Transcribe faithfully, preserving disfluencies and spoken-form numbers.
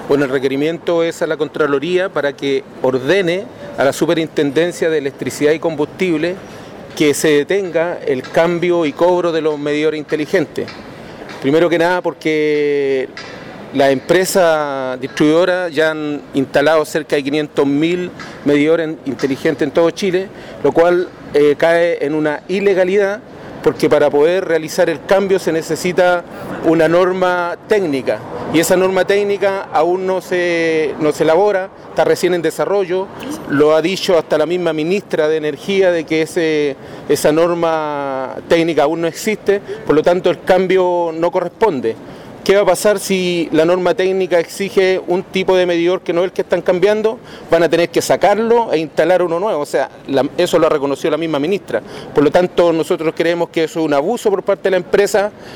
Bueno, el requerimiento es a la Contraloría para que ordene a la Superintendencia de Electricidad y Combustible que se detenga el cambio y cobro de los medidores inteligentes. Primero que nada porque las empresas distribuidoras ya han instalado cerca de quinientos mil medidores inteligentes en todo Chile, lo cual eh, cae en una ilegalidad, porque para poder realizar el cambio se necesita una norma técnica y esa norma técnica aún no se, no se elabora, está recién en desarrollo, lo ha dicho hasta la misma ministra de Energía de que ese, esa norma técnica aún no existe, por lo tanto el cambio no corresponde. ¿Qué va a pasar si la norma técnica exige un tipo de medidor que no es el que están cambiando? Van a tener que sacarlo e instalar uno nuevo, o sea, la, eso lo ha reconocido la misma ministra. Por lo tanto, nosotros creemos que eso es un abuso por parte de la empresa.